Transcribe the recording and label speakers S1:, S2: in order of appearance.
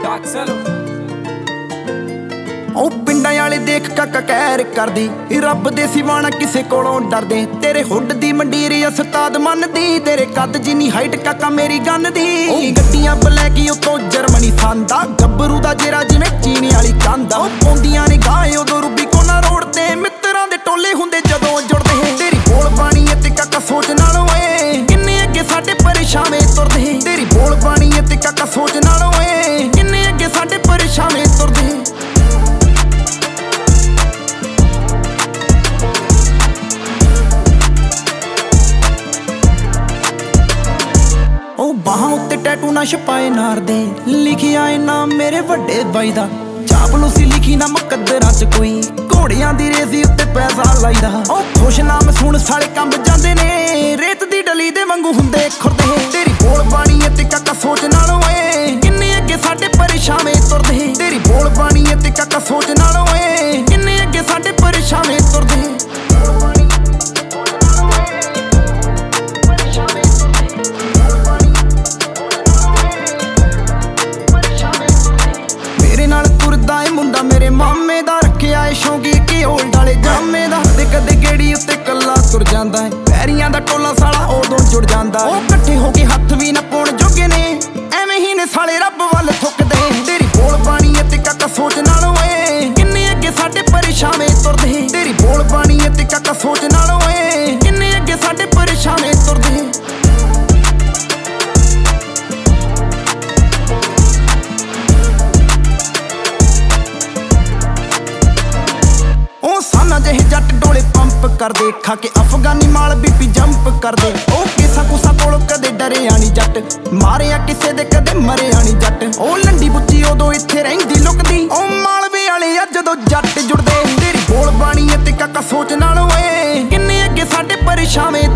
S1: ਉਹ ਪਿੰਡਾਂ ਵਾਲੇ ਦੇਖ ਕਾਕਾ ਕਹਿਰ ਕਰਦੀ ਰੱਬ ਦੇ ਸਿਵਾ ਨਾ ਕਿਸੇ ਕੋਲੋਂ ਡਰਦੇ। ਤੇਰੇ ਹੁੱਡ ਦੀ ਮੰਡੀਰ ਉਸਤਾਦ ਮੰਨਦੀ, ਤੇਰੇ ਕੱਦ ਜਿੰਨੀ ਹਾਈਟ ਕਾਕਾ ਮੇਰੀ ਗੰਨ ਦੀ। ਉਹ ਗੱਡੀਆਂ ਬਲੈਕੀ ਉਤੋਂ ਜਰਮਨੀ ਖਾਂਦਾ, ਗੱਭਰੂ ਦਾ ਜੇਰਾ ਜਿਵੇਂ ਚੀਨ ਵਾਲੀ ਕੰਧ। ਉਹ ਪਾਉਂਦੀਆਂ ਨੇ ਗਾਏ ਉਦੋਂ ਰੂਬੀ ਕੋਨਾ ਰੋਡ ਤੇ, ਮਿੱਤਰਾਂ ਦੇ ਟੋਲੇ ਹੁੰਦੇ ਜਦੋਂ ਜੁੜਦੇ। ਤੇਰੀ ਬੋਲ ਬਾਣੀ ਤੇ ਕਾਕਾ ਸੋਚ ਨਾਲੋਂ ਏ ਕਿੰਨੇ ਅੱਗੇ ਸਾਡੇ ਪਰੇਸ਼ਾਵੇਂ ਤੁਰਦੇ। ਤੇਰੀ ਬੋਲ ਬਾਣੀ ਤੇ ਕਾਕਾ ਸੋਚ ਨਾਲੋਂ ਏ ਕਿੰਨੇ ਅੱਗੇ ਸਾਡੇ ਪਰੇਸ਼ਾਵੇਂ ਤੁਰਦੇ। ਉਹ ਬਾਹਾਂ ਉੱਤੇ ਟੈਟੂ ਨਾ ਛਪਾਏ ਨਾਰ ਦੇ, ਲਿਖਿਆ ਏ ਨਾਮ ਮੇਰੇ ਵੱਡੇ ਬਾਈ ਦਾ। ਚਾਪਲੂਸੀ ਲਿਖੀ ਨਾ ਮੁਕੱਦਰਾਂ ਚ ਕੋਈ, ਘੋੜਿਆਂ ਦੀ ਰੇਸੀ ਉੱਤੇ ਪੈਸਾ ਲਾਈਦਾ। ਉਹ ਖੁਸ਼ ਨਾਮ ਸੁਣ ਸਾਲੇ ਕੰਬ ਜਾਂਦੇ ਨੇ, ਰੇਤ ਦੀ ਡਲੀ ਦੇ ਵਾਂਗੂ ਹੁੰਦੇ ਖੁਰਦੇ। ਤੇਰੀ ਬੋਲ ਬਾਣੀ ਤੇ ਕਾਕਾ ਸੋਚ ਨਾਲੋਂ ਏ ਕਿੰਨੇ ਅੱਗੇ ਸਾਡੇ ਪਰੇਸ਼ਾਵੇਂ ਤੁਰਦੇ। ਤੇਰੀ ਬੋਲ ਬਾਣੀ ਤੇ ਕਾਕਾ ਸੋਚ ਨਾਲੋਂ ਏ ਕਿੰਨੇ ਅੱਗੇ ਸਾਡੇ ਪਰੇਸ਼ਾਵੇਂ ਤੁਰਦੇ। ਤੁਰਦਾ ਏ ਮੁੰਡਾ ਮੇਰੇ ਮਾਮੇ ਦਾ, ਰੱਖਿਆ ਏ ਸ਼ੌਂਕੀ ਕਿ ਓਲਡ ਵਾਲੇ ਜਾਮੇ ਦਾ। ਕਦੇ ਗੇੜੀ ਉੱਤੇ ਕੱਲਾ ਤੁਰ ਜਾਂਦਾ ਏ, ਪੈਰੀਆਂ ਦਾ ਟੋਲਾ ਸਾਲਾ ਉਦੋਂ ਜੁੜ ਜਾਂਦਾ। ਉਹ ਇਕੱਠੇ ਹੋ ਕੇ ਹੱਥ ਵੀ ਨਾ ਪਾਉਣ ਜੋਗੇ ਨੇ, ਐਵੇਂ ਹੀ ਨੇ ਸਾਲੇ ਰੱਬ ਵੱਲ ਥੁੱਕਦੇ। ਤੇਰੀ ਬੋਲ ਬਾਣੀ ਤੇ ਕਾਕਾ ਸੋਚ ਨਾਲੋਂ ਏ ਕਿੰਨੇ ਅੱਗੇ ਸਾਡੇ ਪਰੇਸ਼ਾਵੇਂ ਤੁਰਦੇ। ਤੇਰੀ ਬੋਲ ਬਾਣੀ ਤੇ ਕਾਕਾ ਸੋਚ ਨਾਲੋਂ ਏ ਕਿੰਨੇ ਅੱਗੇ ਸਾਡੇ ਪਰੇਸ਼ਾਵੇਂ ਤੁਰਦੇ। ਸਾਨਾ ਜਿਹੇ ਜੱਟ ਡੋਲੇ ਪੰਪ ਕਰਦੇ, ਖਾ ਕੇ ਅਫਗਾਨੀ ਮਾਲ ਬੀਪੀ ਜੰਪ ਕਰਦੇ। ਉਹ ਕੇਸਾ ਕੁਸਾ ਕੋਲ ਕਦੇ ਡਰਿਆ ਨੀ ਜੱਟ, ਮਾਰਿਆ ਕਿਸੇ ਦੇ ਕਦੇ ਮਰਿਆ ਨੀ ਜੱਟ। ਉਹ ਲੰਡੀ ਬੁੱਚੀ ਉਦੋਂ ਇੱਥੇ ਰਹਿੰਦੀ ਲੁਕਦੀ, ਉਹ ਮਾਲਵੇ ਵਾਲੇ ਆ ਜਦੋਂ ਜੱਟ ਜੁੜਦੇ। ਤੇਰੀ ਬੋਲ ਬਾਣੀ ਤੇ ਕਾਕਾ ਸੋਚ ਨਾਲੋਂ ਏ ਕਿੰਨੇ ਅੱਗੇ ਸਾਡੇ ਪਰੇਸ਼ਾਵੇਂ